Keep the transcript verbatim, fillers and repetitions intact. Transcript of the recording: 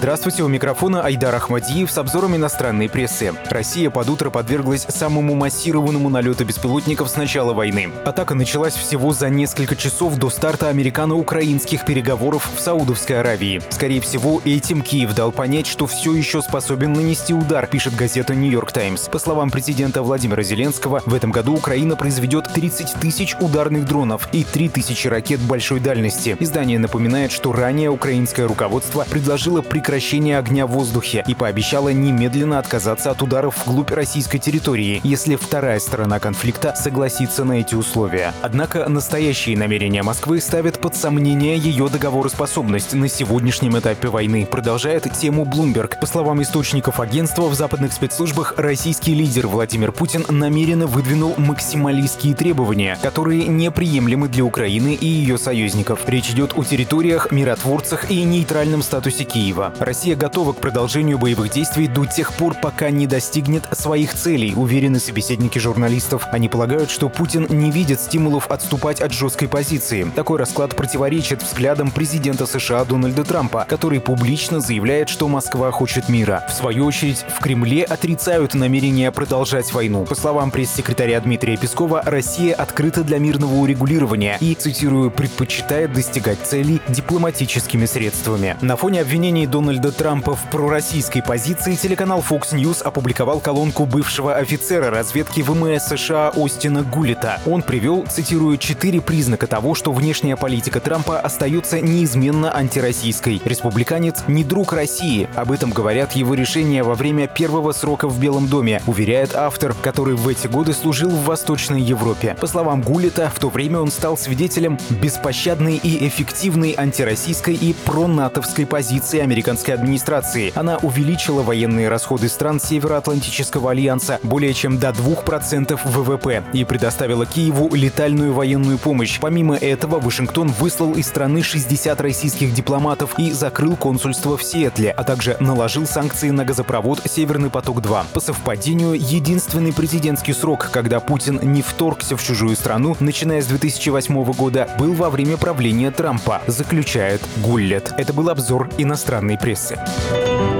Здравствуйте, у микрофона Айдар Ахмадиев с обзором иностранной прессы. Россия под утро подверглась самому массированному налету беспилотников с начала войны. Атака началась всего за несколько часов до старта американо-украинских переговоров в Саудовской Аравии. Скорее всего, этим Киев дал понять, что все еще способен нанести удар, пишет газета «Нью-Йорк Таймс». По словам президента Владимира Зеленского, в этом году Украина произведет тридцать тысяч ударных дронов и три тысячи ракет большой дальности. Издание напоминает, что ранее украинское руководство предложило прекращение огня в воздухе и пообещало немедленно отказаться от ударов вглубь российской территории, если вторая сторона конфликта согласится на эти условия. Однако настоящие намерения Москвы ставят под сомнение ее договороспособность на сегодняшнем этапе войны, продолжает тему Bloomberg. По словам источников агентства, в западных спецслужбах российский лидер Владимир Путин намеренно выдвинул максималистские требования, которые неприемлемы для Украины и ее союзников. Речь идет о территориях, миротворцах и нейтральном статусе Киева. Россия готова к продолжению боевых действий до тех пор, пока не достигнет своих целей, уверены собеседники журналистов. Они полагают, что Путин не видит стимулов отступать от жесткой позиции. Такой расклад противоречит взглядам президента США Дональда Трампа, который публично заявляет, что Москва хочет мира. В свою очередь, в Кремле отрицают намерение продолжать войну. По словам пресс-секретаря Дмитрия Пескова, Россия открыта для мирного урегулирования и, цитирую, предпочитает достигать целей дипломатическими средствами. На фоне обвинений Дональда Трампа в пророссийской позиции телеканал Fox News опубликовал колонку бывшего офицера разведки ВМС США Остина Гуллета. Он привел, цитирую, четыре признака того, что внешняя политика Трампа остается неизменно антироссийской. Республиканец не друг России. Об этом говорят его решения во время первого срока в Белом доме, уверяет автор, который в эти годы служил в Восточной Европе. По словам Гуллета, в то время он стал свидетелем беспощадной и эффективной антироссийской и пронатовской позиции американской администрации. Она увеличила военные расходы стран Североатлантического альянса более чем до двух процентов ВВП и предоставила Киеву летальную военную помощь. Помимо этого, Вашингтон выслал из страны шестьдесят российских дипломатов и закрыл консульство в Сиэтле, а также наложил санкции на газопровод «Северный поток-два». По совпадению, единственный президентский срок, когда Путин не вторгся в чужую страну, начиная с две тысячи восьмого года, был во время правления Трампа, заключает Гуллет. Это был обзор иностранной прессы.